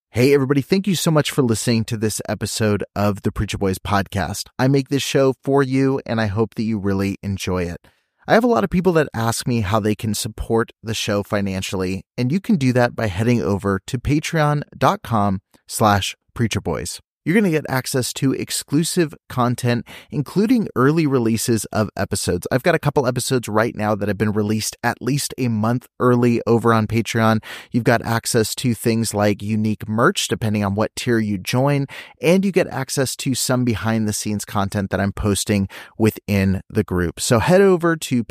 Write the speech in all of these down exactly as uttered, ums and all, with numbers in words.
Hey, everybody. Thank you so much for listening to this episode of the Preacher Boys podcast. I make this show for you, and I hope that you really enjoy it. I have a lot of people that ask me how they can support the show financially, and you can do that by heading over to patreon.com slash preacherboys. You're going to get access to exclusive content, including early releases of episodes. I've got a couple episodes right now that have been released at least a month early over on Patreon. You've got access to things like unique merch, depending on what tier you join, and you get access to some behind-the-scenes content that I'm posting within the group. So head over to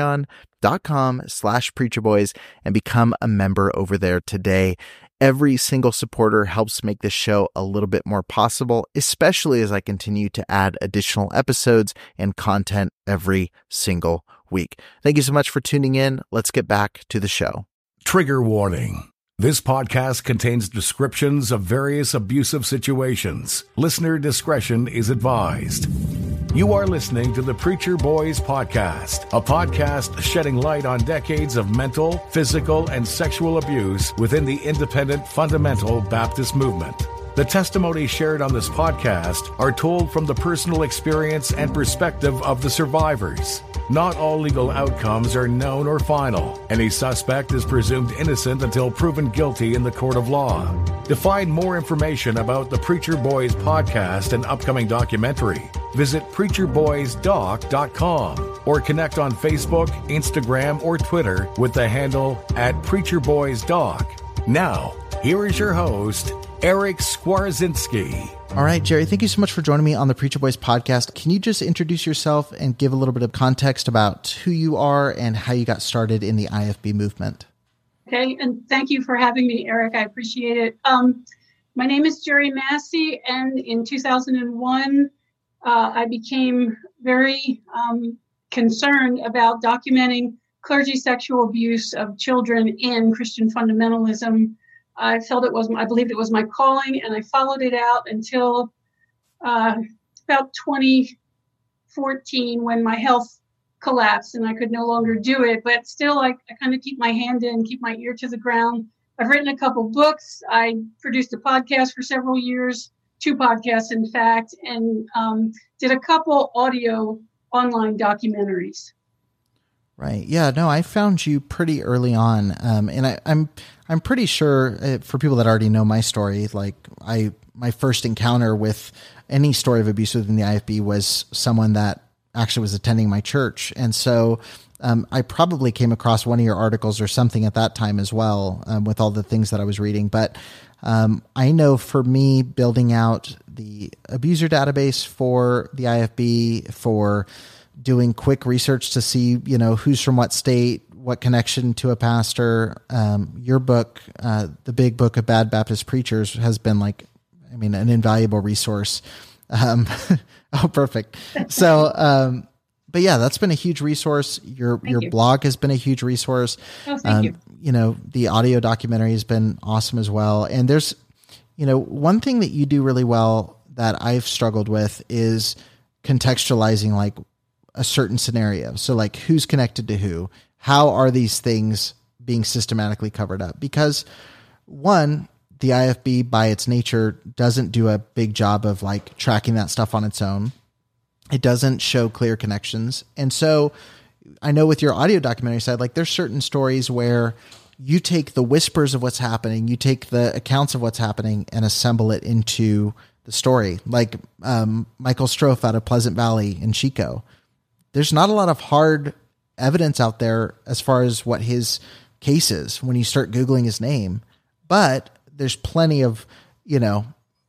patreon.com slash preacherboys and become a member over there today. Every single supporter helps make this show a little bit more possible, especially as I continue to add additional episodes and content every single week. Thank you so much for tuning in. Let's get back to the show. Trigger warning. This podcast contains descriptions of various abusive situations. Listener discretion is advised. You are listening to the Preacher Boys Podcast, a podcast shedding light on decades of mental, physical, and sexual abuse within the independent fundamental Baptist movement. The testimonies shared on this podcast are told from the personal experience and perspective of the survivors. Not all legal outcomes are known or final. Any suspect is presumed innocent until proven guilty in the court of law. To find more information about the Preacher Boys podcast and upcoming documentary, visit preacher boys doc dot com or connect on Facebook, Instagram, or Twitter with the handle at preacher boys doc. Now, here is your host, Eric Skwarczynski. All right, Jerry, thank you so much for joining me on the Preacher Boys podcast. Can you just introduce yourself and give a little bit of context about who you are and how you got started in the I F B movement? Okay, and thank you for having me, Eric. I appreciate it. Um, my name is Jerry Massey, and in two thousand one, uh, I became very um, concerned about documenting clergy sexual abuse of children in Christian fundamentalism. I felt it was, I believed it was my calling, and I followed it out until uh, about twenty fourteen when my health collapsed and I could no longer do it. But still, I, I kind of keep my hand in, keep my ear to the ground. I've written a couple books. I produced a podcast for several years, two podcasts, in fact, and um, did a couple audio online documentaries. Right. Yeah, no, I found you pretty early on. Um, and I, I'm, I'm pretty sure uh, for people that already know my story, like I, my first encounter with any story of abuse within the I F B was someone that actually was attending my church. And so, um, I probably came across one of your articles or something at that time as well, um, with all the things that I was reading. But, um, I know for me, building out the abuser database for the I F B, for doing quick research to see, you know, who's from what state, what connection to a pastor. Um, your book, uh, The Big Book of Bad Baptist Preachers, has been like, I mean, an invaluable resource. Um, oh, perfect. So, um, but yeah, that's been a huge resource. Your, Thank your you. blog has been a huge resource. Oh, thank um, you. You know, the audio documentary has been awesome as well. And there's, you know, one thing that you do really well that I've struggled with is contextualizing like a certain scenario. So like who's connected to who, how are these things being systematically covered up? Because one, the I F B by its nature doesn't do a big job of like tracking that stuff on its own. It doesn't show clear connections. And so I know with your audio documentary side, like there's certain stories where you take the whispers of what's happening, you take the accounts of what's happening and assemble it into the story. Like um, Michael Strofe out of Pleasant Valley in Chico. There's not a lot of hard evidence out there as far as what his case is when you start Googling his name, but there's plenty of, you know,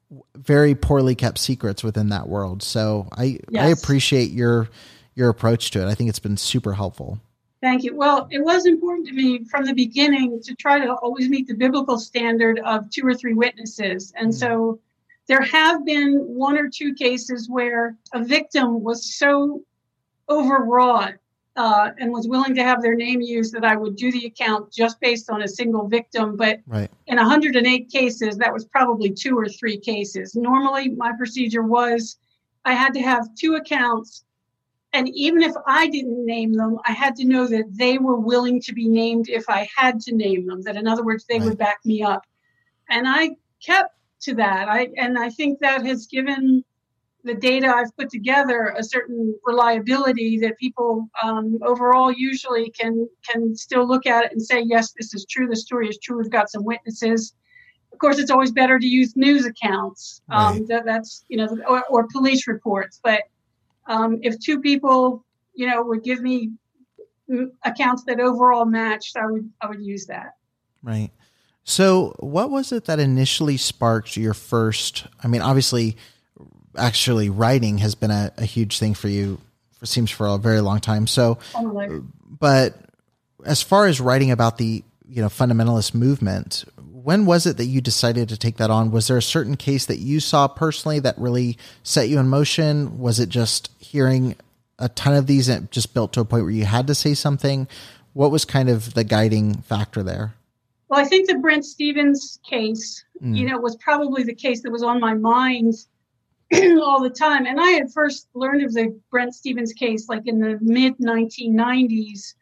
very poorly kept secrets within that world. So I, Yes. I appreciate your, your approach to it. I think it's been super helpful. Thank you. Well, it was important to me from the beginning to try to always meet the biblical standard of two or three witnesses. And mm. so there have been one or two cases where a victim was so overwrought uh, and was willing to have their name used that I would do the account just based on a single victim. But right. in one hundred eight cases, that was probably two or three cases. Normally, my procedure was I had to have two accounts. And even if I didn't name them, I had to know that they were willing to be named if I had to name them. That, in other words, they right. would back me up. And I kept to that. I and I think that has given the data I've put together a certain reliability that people um, overall usually can can still look at it and say, yes, this is true. The story is true. We've got some witnesses. Of course, it's always better to use news accounts. Um, Right. that, that's, you know, or, or police reports. But um, if two people, you know, would give me accounts that overall matched, I would I would use that. Right. So what was it that initially sparked your first, I mean, obviously, actually writing has been a, a huge thing for you, for seems for a very long time. So, Oh, but as far as writing about the, you know, fundamentalist movement, when was it that you decided to take that on? Was there a certain case that you saw personally that really set you in motion? Was it just hearing a ton of these and just built to a point where you had to say something? What was kind of the guiding factor there? Well, I think the Brent Stevens case, Mm. you know, was probably the case that was on my mind all the time. And I had first learned of the Brent Stevens case like in the mid nineteen nineties.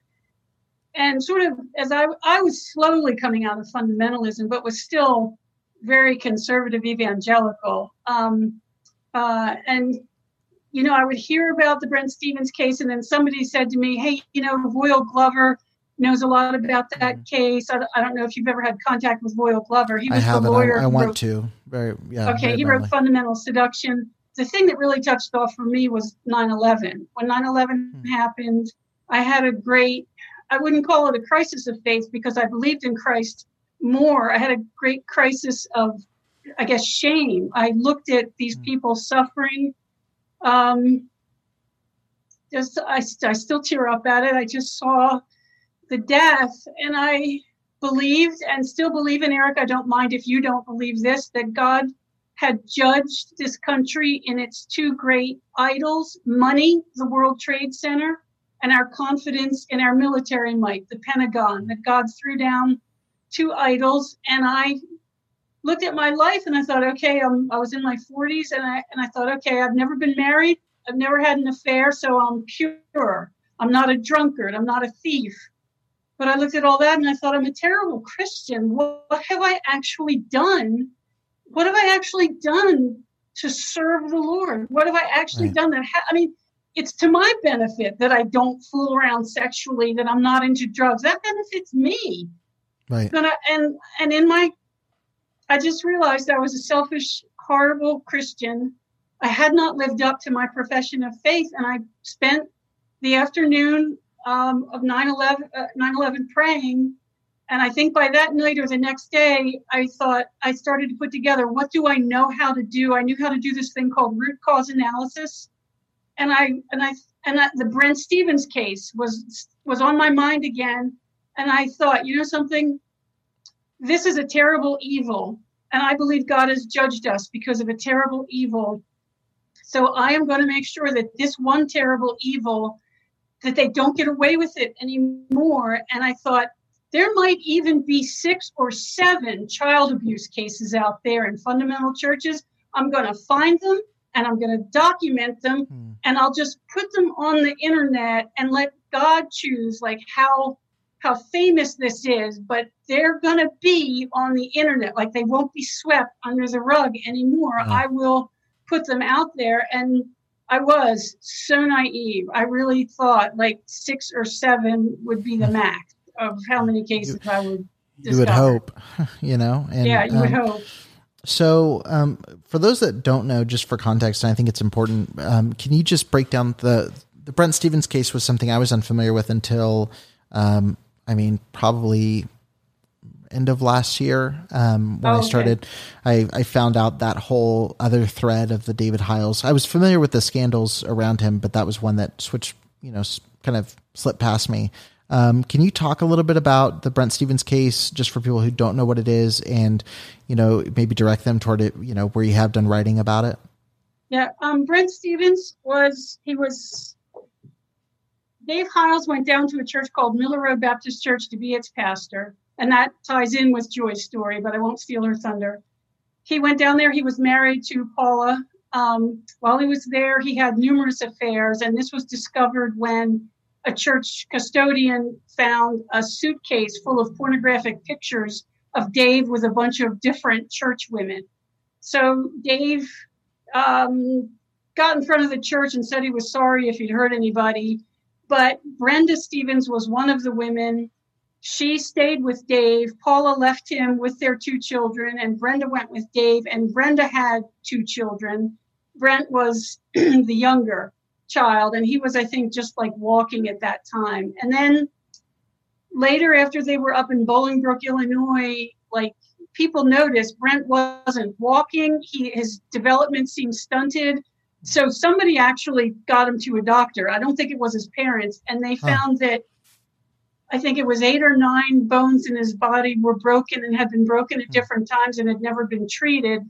And sort of as I, I was slowly coming out of fundamentalism, but was still very conservative evangelical. Um, uh, and, you know, I would hear about the Brent Stevens case, and then somebody said to me, hey, you know, Voyle Glover knows a lot about that mm-hmm. case. I, I don't know if you've ever had contact with Voyle Glover. He was I haven't. the lawyer. I, I want wrote, to. Very, yeah. Okay, very he badly. wrote Fundamental Seduction. The thing that really touched off for me was nine eleven. When nine eleven hmm. happened, I had a great, I wouldn't call it a crisis of faith because I believed in Christ more. I had a great crisis of, I guess, shame. I looked at these hmm. people suffering. Um, just, I, I still tear up at it. I just saw the death, and I believed and still believe in, Eric, I don't mind if you don't believe this, that God had judged this country in its two great idols, money, the World Trade Center, and our confidence in our military might, the Pentagon, that God threw down two idols. And I looked at my life and I thought, okay, I'm, I was in my forties, and I and I thought, okay, I've never been married. I've never had an affair, so I'm pure. I'm not a drunkard. I'm not a thief. But I looked at all that and I thought, I'm a terrible Christian. What, what have I actually done? What have I actually done to serve the Lord? What have I actually right. done that? Ha- I mean, it's to my benefit that I don't fool around sexually, that I'm not into drugs. That benefits me. Right. And I, and, and in my, I just realized I was a selfish, horrible Christian. I had not lived up to my profession of faith, and I spent the afternoon um, of nine eleven praying. And I think by that night or the next day, I thought, I started to put together, what do I know how to do? I knew how to do this thing called root cause analysis. And I, and I, and I, the Brent Stevens case was, was on my mind again. And I thought, you know something, this is a terrible evil. And I believe God has judged us because of a terrible evil. So I am going to make sure that this one terrible evil, that they don't get away with it anymore. And I thought, there might even be six or seven child abuse cases out there in fundamental churches. I'm going to find them and I'm going to document them hmm. and I'll just put them on the internet and let God choose like how how famous this is, but they're going to be on the internet. Like they won't be swept under the rug anymore. Oh. I will put them out there. And I was so naive. I really thought like six or seven would be the max of how many cases you, I would discover. You would hope, you know? And, yeah, you um, would hope. So um, for those that don't know, just for context, and I think it's important, um, can you just break down the, the Brent Stevens case was something I was unfamiliar with until, um, I mean, probably end of last year um, when oh, I started, okay. I, I found out that whole other thread of the David Hiles. I was familiar with the scandals around him, but that was one that switched, you know, kind of slipped past me. Um, can you talk a little bit about the Brent Stevens case, just for people who don't know what it is, and, you know, maybe direct them toward it, you know, where you have done writing about it? Yeah. Um, Brent Stevens was, he was, Dave Hiles went down to a church called Miller Road Baptist Church to be its pastor. And that ties in with Joy's story, but I won't steal her thunder. He went down there. He was married to Paula. Um, while he was there, he had numerous affairs. And this was discovered when a church custodian found a suitcase full of pornographic pictures of Dave with a bunch of different church women. So Dave um, got in front of the church and said he was sorry if he'd hurt anybody. But Brenda Stevens was one of the women. She stayed with Dave. Paula left him with their two children, and Brenda went with Dave. And Brenda had two children. Brent was the younger child, and he was, I think, just like walking at that time. And then later, after they were up in Bolingbrook, Illinois, like people noticed Brent wasn't walking. He, his development seemed stunted. So somebody actually got him to a doctor. I don't think it was his parents. And they found huh. that I think it was eight or nine bones in his body were broken and had been broken at different times and had never been treated.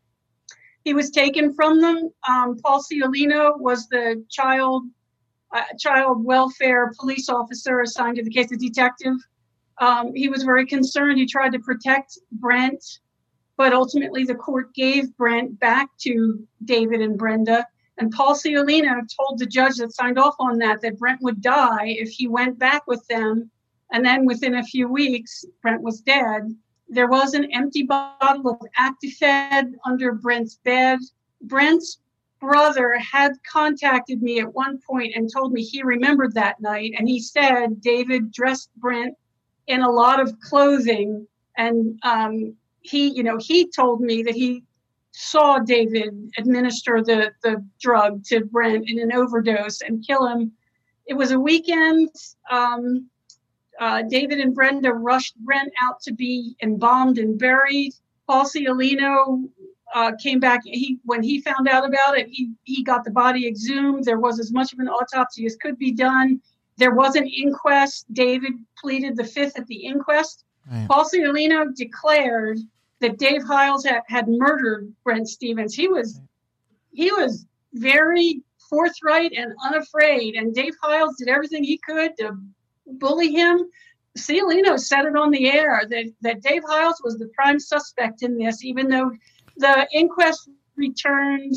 He was taken from them. Um, Paul Ciolino was the child uh, child welfare police officer assigned to the case, a detective. Um, he was very concerned. He tried to protect Brent, but ultimately the court gave Brent back to David and Brenda. And Paul Ciolino told the judge that signed off on that, that Brent would die if he went back with them. And then within a few weeks, Brent was dead. There was an empty bottle of Actifed under Brent's bed. Brent's brother had contacted me at one point and told me he remembered that night. And he said David dressed Brent in a lot of clothing. And um, he, you know, he told me that he saw David administer the, the drug to Brent in an overdose and kill him. It was a weekend. Um, uh, David and Brenda rushed Brent out to be embalmed and buried. Paul Ciolino uh, came back. He when he found out about it, he, he got the body exhumed. There was as much of an autopsy as could be done. There was an inquest. David pleaded the fifth at the inquest. Right. Paul Ciolino declared that Dave Hiles had, had murdered Brent Stevens. He was he was very forthright and unafraid, and Dave Hiles did everything he could to bully him. Ciolino said it on the air that, that Dave Hiles was the prime suspect in this, even though the inquest returned,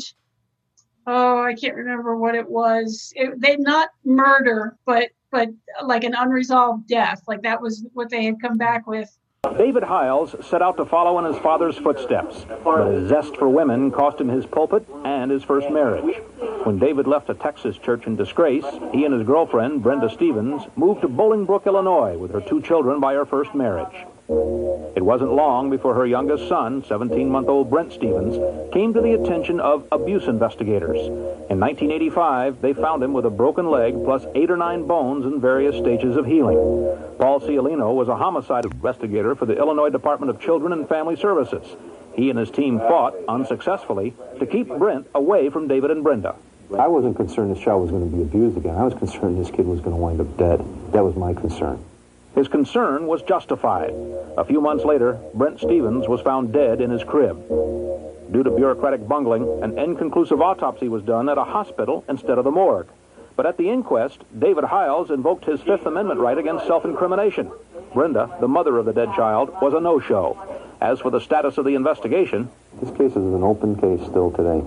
oh, I can't remember what it was. It, they not murder, but but like an unresolved death. Like that was what they had come back with. David Hiles set out to follow in his father's footsteps, but his zest for women cost him his pulpit and his first marriage. When David left a Texas church in disgrace, he and his girlfriend, Brenda Stevens, moved to Bolingbrook, Illinois, with her two children by her first marriage. It wasn't long before her youngest son, seventeen-month-old Brent Stevens, came to the attention of abuse investigators. In nineteen eighty-five, they found him with a broken leg plus eight or nine bones in various stages of healing. Paul Ciolino was a homicide investigator for the Illinois Department of Children and Family Services. He and his team fought, unsuccessfully, to keep Brent away from David and Brenda. I wasn't concerned this child was going to be abused again. I was concerned this kid was going to wind up dead. That was my concern. His concern was justified. A few months later, Brent Stevens was found dead in his crib. Due to bureaucratic bungling, an inconclusive autopsy was done at a hospital instead of the morgue. But at the inquest, David Hiles invoked his Fifth Amendment right against self-incrimination. Brenda, the mother of the dead child, was a no-show. As for the status of the investigation... This case is an open case still today.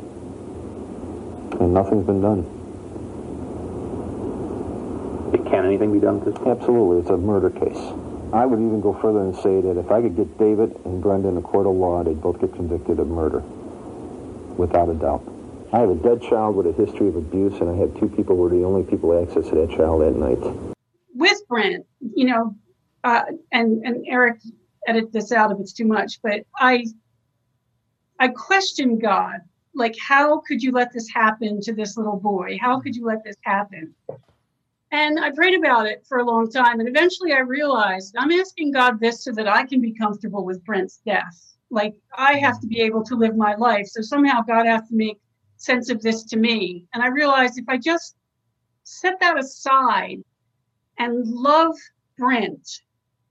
And nothing's been done. Can anything be done with this? Absolutely. It's a murder case. I would even go further and say that if I could get David and Brenda in a court of law, they'd both get convicted of murder. Without a doubt. I have a dead child with a history of abuse, and I had two people who were the only people who access to that child that night. With Brent, you know, uh, and, and Eric, edit this out if it's too much, but I, I questioned God. Like, how could you let this happen to this little boy? How could you let this happen? And I prayed about it for a long time. And eventually I realized I'm asking God this so that I can be comfortable with Brent's death. Like, I have to be able to live my life. So somehow God has to make sense of this to me. And I realized if I just set that aside and love Brent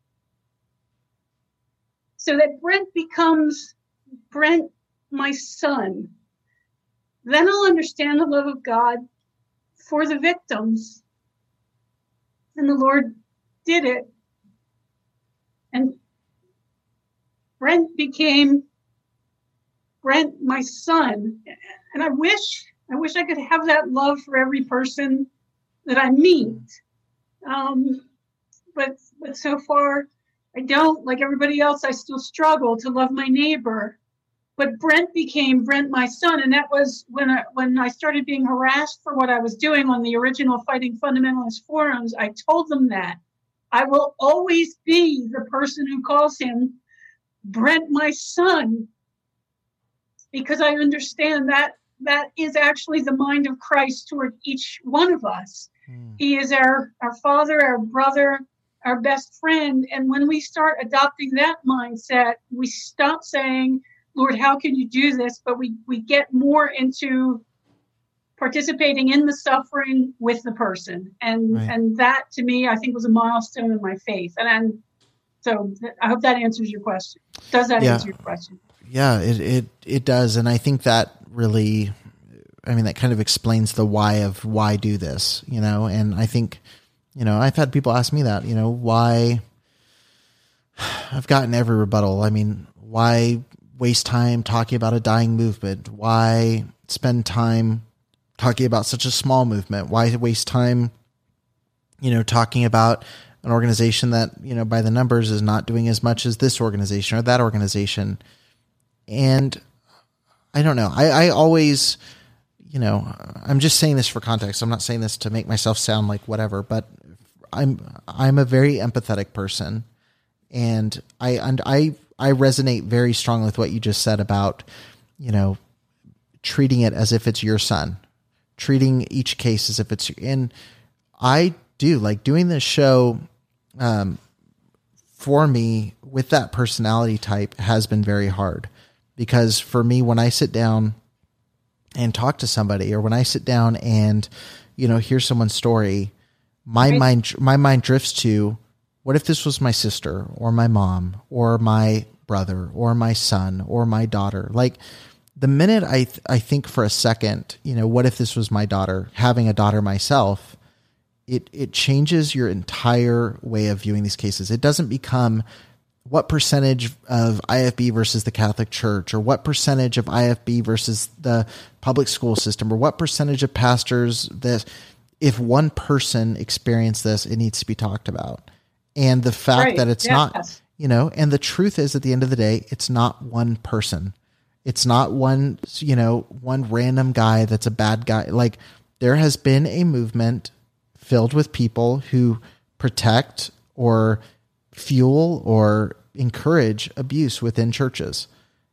so that Brent becomes Brent, my son, then I'll understand the love of God for the victims. And the Lord did it. And Brent became Brent, my son. And I wish, I wish I could have that love for every person that I meet. Um, but, but so far, I don't, like everybody else, I still struggle to love my neighbor. But Brent became Brent, my son, and that was when I, when I started being harassed for what I was doing on the original Fighting Fundamentalist forums. I told them that I will always be the person who calls him Brent, my son, because I understand that that is actually the mind of Christ toward each one of us. Mm. He is our, our father, our brother, our best friend. And when we start adopting that mindset, we stop saying, Lord, how can you do this? But we, we get more into participating in the suffering with the person. And right. and that, to me, I think was a milestone in my faith. And I'm, so I hope that answers your question. Does that yeah. answer your question? Yeah, it, it, it does. And I think that really, I mean, that kind of explains the why of why do this, you know? And I think, you know, I've had people ask me that, you know, why I've gotten every rebuttal. I mean, why waste time talking about a dying movement? Why spend time talking about such a small movement? Why waste time, you know, talking about an organization that, you know, by the numbers is not doing as much as this organization or that organization? And I don't know. I, I always, you know, I'm just saying this for context. I'm not saying this to make myself sound like whatever, but I'm, I'm a very empathetic person, and I, and I, I resonate very strongly with what you just said about, you know, treating it as if it's your son, treating each case as if it's, and I do like doing this show, um, for me with that personality type has been very hard, because for me, when I sit down and talk to somebody, or when I sit down and, you know, hear someone's story, my right. mind, my mind drifts to, what if this was my sister or my mom or my brother or my son or my daughter? Like, the minute I th- I think for a second, you know, what if this was my daughter, having a daughter myself, it it changes your entire way of viewing these cases. It doesn't become what percentage of I F B versus the Catholic Church, or what percentage of I F B versus the public school system, or what percentage of pastors this. If one person experienced this, it needs to be talked about. And the fact right. that it's yes. not, you know, and the truth is, at the end of the day, it's not one person. It's not one, you know, one random guy that's a bad guy. Like, there has been a movement filled with people who protect or fuel or encourage abuse within churches.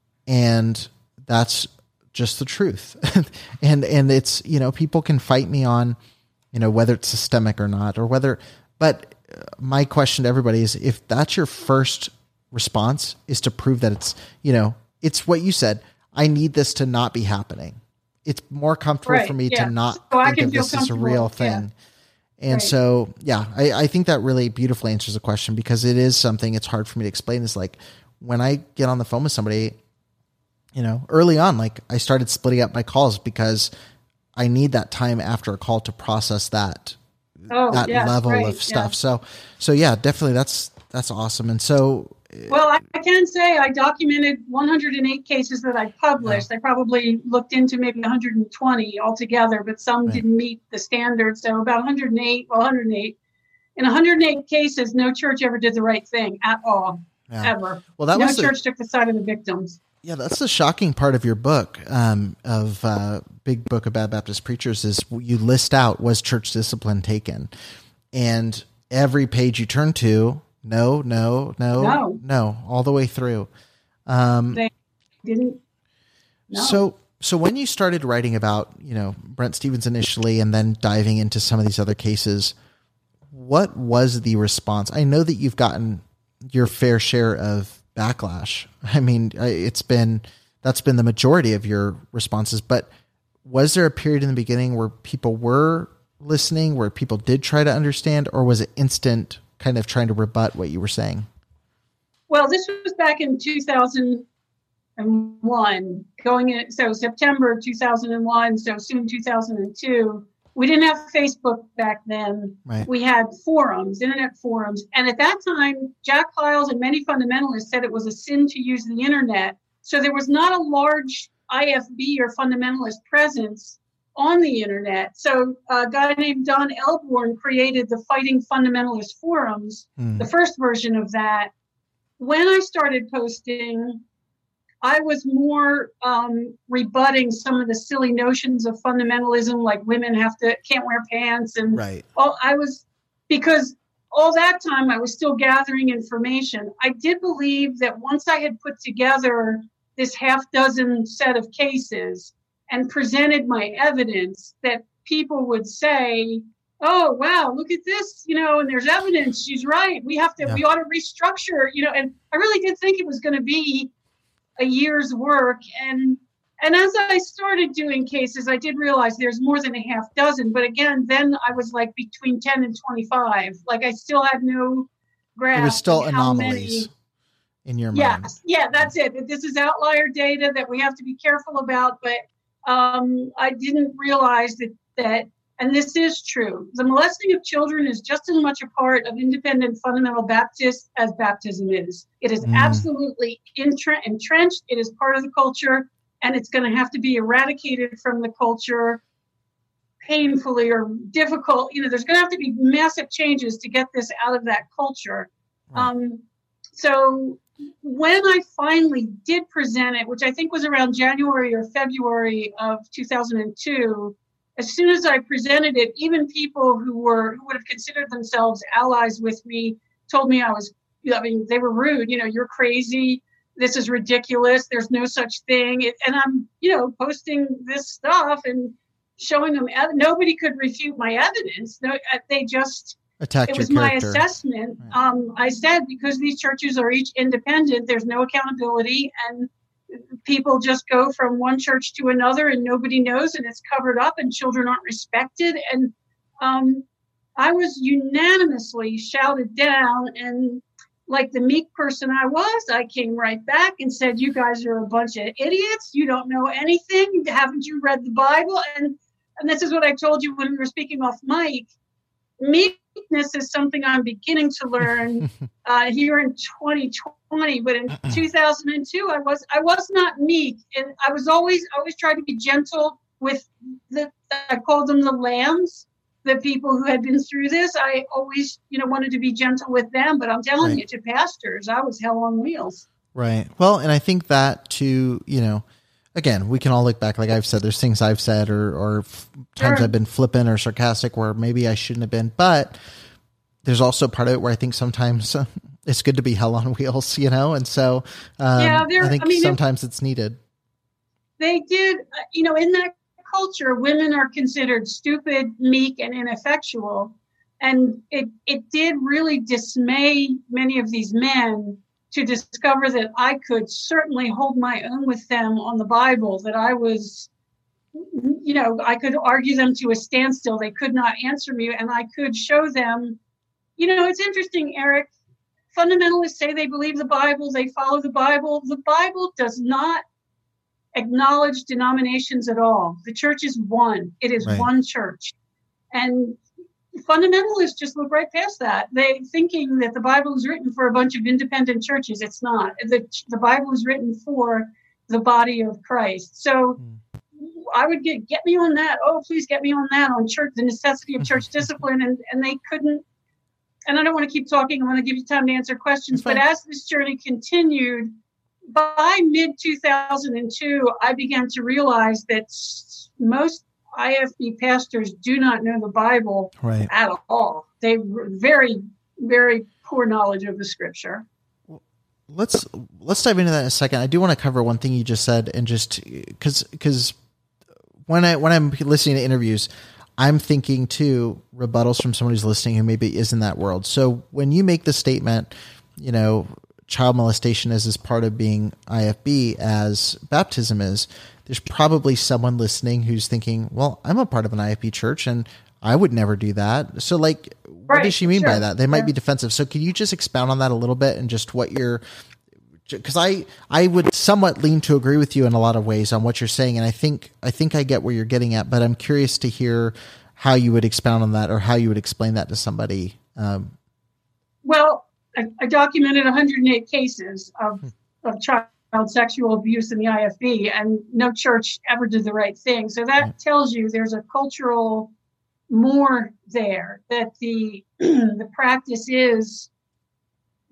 And that's just the truth. and, and it's, you know, people can fight me on, you know, whether it's systemic or not, or whether, but my question to everybody is, if that's your first response, is to prove that it's, you know, it's what you said, I need this to not be happening. It's more comfortable right, for me yeah. to not so think of this as a real thing. Yeah. And right. so, yeah, I, I think that really beautifully answers the question, because it is something it's hard for me to explain. Is like, when I get on the phone with somebody, you know, early on, like, I started splitting up my calls because I need that time after a call to process that, oh, that yes, level right, of stuff. Yeah. So, so yeah, definitely that's, that's awesome. And so, well, I, I can say I documented one hundred eight cases that I published. Yeah. I probably looked into maybe one hundred twenty altogether, but some right. didn't meet the standard. So about one hundred eight, well, one hundred eight. In one hundred eight cases, no church ever did the right thing at all, yeah. ever. Well, that no was church the, took the side of the victims. Yeah, that's the shocking part of your book, um, of uh, Big Book of Bad Baptist Preachers, is you list out, was church discipline taken? And every page you turn to, no, no, no, no, no, all the way through. Um, they didn't. No. So, so when you started writing about, you know, Brent Stevens initially, and then diving into some of these other cases, what was the response? I know that you've gotten your fair share of backlash. I mean, it's been, that's been the majority of your responses, but was there a period in the beginning where people were listening, where people did try to understand, or was it instant kind of trying to rebut what you were saying? Well, this was back in two thousand one, going in, so September two thousand one, so soon two thousand two. We didn't have Facebook back then. Right. We had forums, internet forums. And at that time, Jack Hyles and many fundamentalists said it was a sin to use the internet. So there was not a large I F B or fundamentalist presence on the internet. So a guy named Don Elborn created the Fighting Fundamentalist Forums, mm. the first version of that. when I started posting, I was more um, rebutting some of the silly notions of fundamentalism, like women have to can't wear pants, and right. all, I was because all that time I was still gathering information. I did believe that once I had put together this half dozen set of cases and presented my evidence, that people would say, oh, wow, look at this, you know, and there's evidence. She's right. We have to, yeah. we ought to restructure, you know, and I really did think it was going to be a year's work. And, and as I started doing cases, I did realize there's more than a half dozen. But again, then I was like between ten and twenty-five. Like I still had no grasp. It was still of how anomalies many, in your yes, mind. Yeah, that's it. This is outlier data that we have to be careful about. But um, I didn't realize that, that, and this is true, the molesting of children is just as much a part of independent fundamental Baptist as baptism is. It is mm. absolutely intre- entrenched. It is part of the culture, and it's going to have to be eradicated from the culture painfully or difficult. You know, there's going to have to be massive changes to get this out of that culture. Right. Um, so when I finally did present it, which I think was around January or February of two thousand two, as soon as I presented it, even people who were who would have considered themselves allies with me told me I was, I mean, they were rude. You know, you're crazy. This is ridiculous. There's no such thing. It, and I'm, you know, posting this stuff and showing them. Nobody could refute my evidence. No, they just attacked it your was character. My assessment. Right. Um, I said because these churches are each independent, there's no accountability, and people just go from one church to another and nobody knows, and it's covered up, and children aren't respected. And um, I was unanimously shouted down, and like the meek person I was, I came right back and said, you guys are a bunch of idiots. You don't know anything. Haven't you read the Bible? And and this is what I told you when we were speaking off mic. Meekness is something I'm beginning to learn uh, here in twenty twenty, but in two thousand two, I was I was not meek, and I was always always tried to be gentle with the. I called them the lambs, the people who had been through this. I always, you know, wanted to be gentle with them, but I'm telling right. you, to pastors, I was hell on wheels. Right. Well, and I think that too, you know, again, we can all look back. Like I've said, there's things I've said or, or f- times sure. I've been flippant or sarcastic where maybe I shouldn't have been, but there's also part of it where I think sometimes uh, it's good to be hell on wheels, you know? And so um, yeah, I think I mean, sometimes it's needed. They did, you know, in that culture, women are considered stupid, meek, and ineffectual. And it, it did really dismay many of these men to discover that I could certainly hold my own with them on the Bible, that I was, you know, I could argue them to a standstill. They could not answer me, and I could show them, you know, it's interesting, Eric, fundamentalists say they believe the Bible, they follow the Bible. The Bible does not acknowledge denominations at all. The church is one. It is right. one church. And fundamentalists just look right past that. They thinking that the Bible is written for a bunch of independent churches. It's not. The, the Bible is written for the body of Christ. So mm. I would get, get me on that. Oh, please get me on that, on church, the necessity of church discipline. And, and they couldn't, and I don't want to keep talking. I want to give you time to answer questions. But as this journey continued, by mid two thousand two, I began to realize that most I F B pastors do not know the Bible right. at all. They very, very poor knowledge of the scripture. Let's let's dive into that in a second. I do want to cover one thing you just said, and just because because when I when I'm listening to interviews, I'm thinking too rebuttals from someone who's listening who maybe is in that world. So when you make the statement, you know, child molestation is as part of being I F B as baptism is, there's probably someone listening who's thinking, well, I'm a part of an I F B church and I would never do that. So like, what right, does she mean sure. by that? They might yeah. be defensive. So can you just expound on that a little bit and just what you're, because I, I would somewhat lean to agree with you in a lot of ways on what you're saying. And I think, I think I get where you're getting at, but I'm curious to hear how you would expound on that or how you would explain that to somebody. Um, well, I, I documented one hundred eight cases of, of child sexual abuse in the I F B, and no church ever did the right thing. So that right. tells you there's a cultural more there, that the the practice is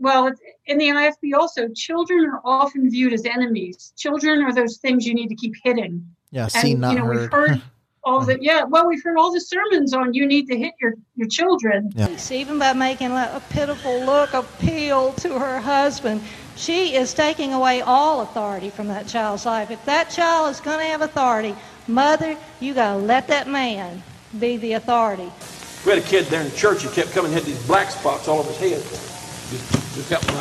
well, in the I F B also, children are often viewed as enemies. Children are those things you need to keep hitting. Yeah, seen, not you know, heard. We've heard all the, yeah, well, we've heard all the sermons on you need to hit your, your children. Yeah. Even by making a pitiful look appeal to her husband, she is taking away all authority from that child's life. If that child is going to have authority, mother, you got to let that man be the authority. We had a kid there in church who kept coming and had these black spots all over his head. Just, just kept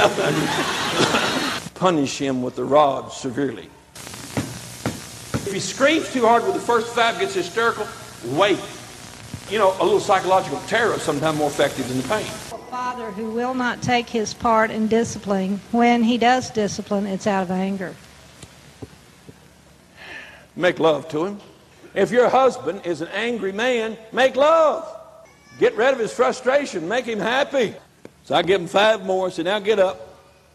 punish him with the rod severely. If he screams too hard with the first five, gets hysterical, wait. You know, a little psychological terror is sometimes more effective than the pain. A father who will not take his part in discipline, when he does discipline, it's out of anger. Make love to him. If your husband is an angry man, make love. Get rid of his frustration. Make him happy. So I give him five more. So now get up.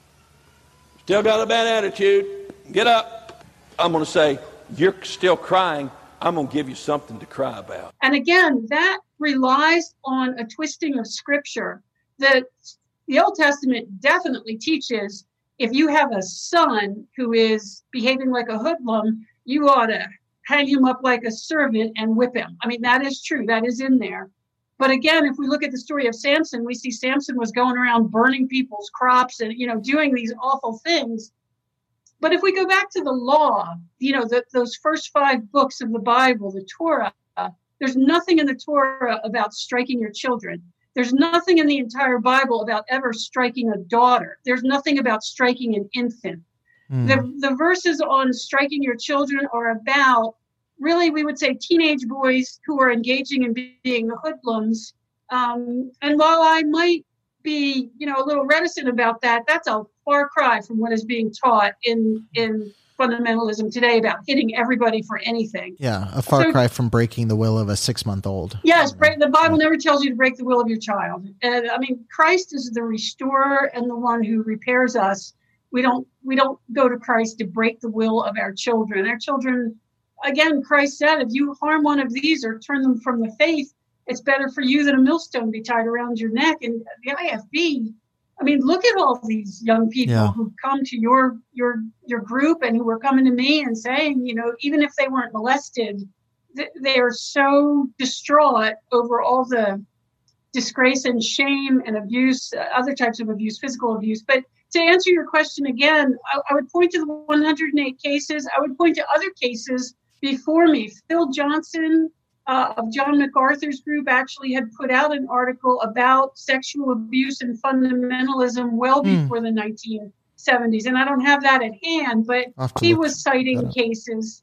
Still got a bad attitude. Get up. I'm going to say, you're still crying. I'm going to give you something to cry about. And again, that relies on a twisting of scripture. The, the Old Testament definitely teaches if you have a son who is behaving like a hoodlum, you ought to hang him up like a servant and whip him. I mean, that is true. That is in there. But again, if we look at the story of Samson, we see Samson was going around burning people's crops and, you know, doing these awful things. But if we go back to the law, you know, the, those first five books of the Bible, the Torah, there's nothing in the Torah about striking your children. There's nothing in the entire Bible about ever striking a daughter. There's nothing about striking an infant. Mm. The, the verses on striking your children are about, really, we would say teenage boys who are engaging in being hoodlums. Um, and while I might be, you know, a little reticent about that, that's a far cry from what is being taught in, in fundamentalism today about hitting everybody for anything. Yeah, a far so, cry from breaking the will of a six-month-old. Yes, break, the Bible never tells you to break the will of your child. And I mean, Christ is the restorer and the one who repairs us. We don't we don't go to Christ to break the will of our children. Our children, again, Christ said, if you harm one of these or turn them from the faith, it's better for you that a millstone be tied around your neck. And the I F B, I mean, look at all these young people yeah. who come to your your your group and who are coming to me and saying, you know, even if they weren't molested, th- they are so distraught over all the disgrace and shame and abuse, uh, other types of abuse, physical abuse. But to answer your question again, I, I would point to the one hundred eight cases. I would point to other cases before me. Phil Johnson uh, of John MacArthur's group actually had put out an article about sexual abuse and fundamentalism well mm. before the nineteen seventies. And I don't have that at hand, but he was citing cases.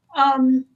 Um,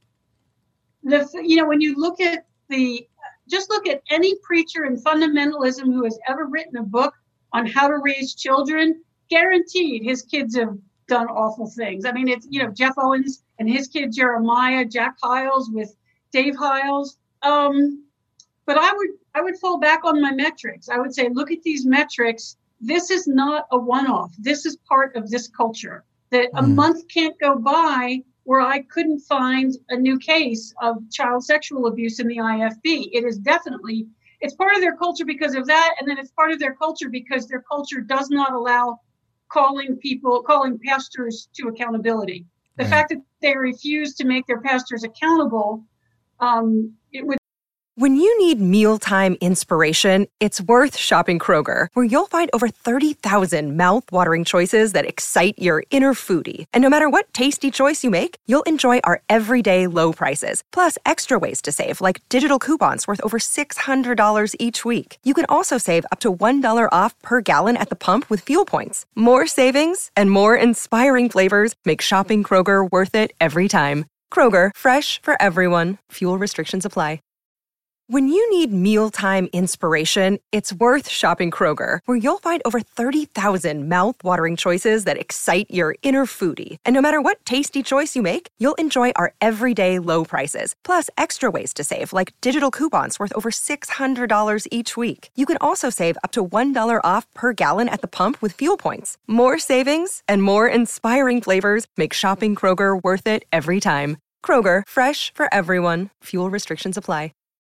the you know, when you look at the, just look at any preacher in fundamentalism who has ever written a book on how to raise children, guaranteed his kids have done awful things. I mean, it's, you know, Jeff Owens and his kid Jeremiah, Jack Hiles with Dave Hiles. Um, but I would I would fall back on my metrics. I would say, look at these metrics. This is not a one-off. This is part of this culture. That a mm. month can't go by where I couldn't find a new case of child sexual abuse in the I F B. It is definitely, it's part of their culture because of that. And then it's part of their culture because their culture does not allow calling people, calling pastors to accountability. The right. fact that they refuse to make their pastors accountable, um, it would. When you need mealtime inspiration, it's worth shopping Kroger, where you'll find over thirty thousand mouth-watering choices that excite your inner foodie. And no matter what tasty choice you make, you'll enjoy our everyday low prices, plus extra ways to save, like digital coupons worth over six hundred dollars each week. You can also save up to one dollar off per gallon at the pump with fuel points. More savings and more inspiring flavors make shopping Kroger worth it every time. Kroger, fresh for everyone. Fuel restrictions apply. When you need mealtime inspiration, it's worth shopping Kroger, where you'll find over thirty thousand mouth-watering choices that excite your inner foodie. And no matter what tasty choice you make, you'll enjoy our everyday low prices, plus extra ways to save, like digital coupons worth over six hundred dollars each week. You can also save up to one dollar off per gallon at the pump with fuel points. More savings and more inspiring flavors make shopping Kroger worth it every time. Kroger, fresh for everyone. Fuel restrictions apply.